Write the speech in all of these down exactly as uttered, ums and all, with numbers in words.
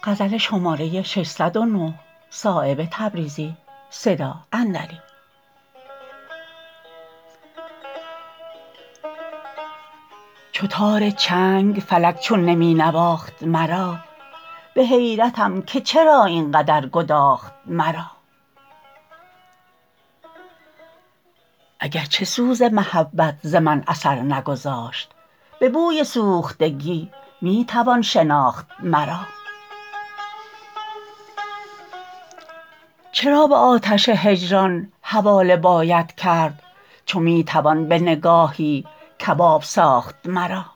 چو تار چنگ فلک چون نمی نواخت مرا به حیرتم که چرا اینقدر گداخت مرا اگر چه سوز محبت ز من اثر نگذاشت به بوی سوختگی می توان شناخت مرا چرا به آتش هجران حواله باید کرد چو می توان به نگاهی کباب ساخت مرا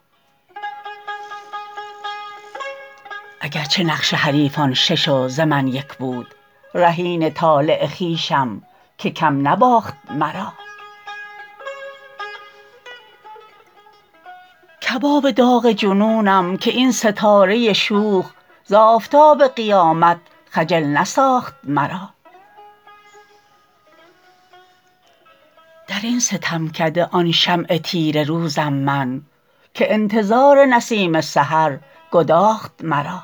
اگر چه نقش حریفان شش و ز من یک بود رهین طالع خویشم که کم نباخت مرا کباب داغ جنونم که این ستاره شوخ ز آفتاب قیامت خجل نساخت مرا درین ستمکده آن شمع تیره روزم من که انتظار نسیم سحر گداخت مرا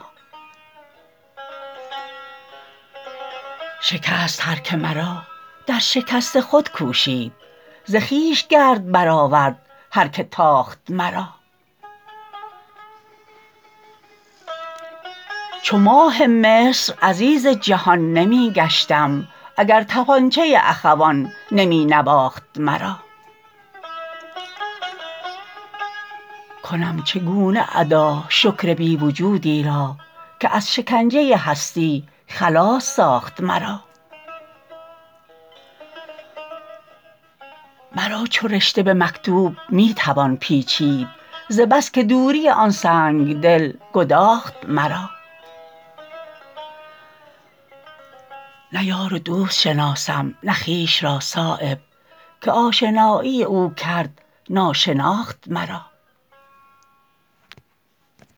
شکست هر که مرا در شکست خود کوشید ز خویش گرد برآورد هر که تاخت مرا چو ماه مصر عزیز جهان نمی گشتم اگر تپانچه اخوان نمی نواخت مرا کنم چگونه ادا شکر بی وجودی را که از شکنجه هستی خلاص ساخت مرا مرا چو رشته به مکتوب می توان پیچید ز بس که دوری آن سنگدل گداخت مرا نه یار و دوست شناسم نه خویش را صایب که آشنایی او کرد ناشناخت مرا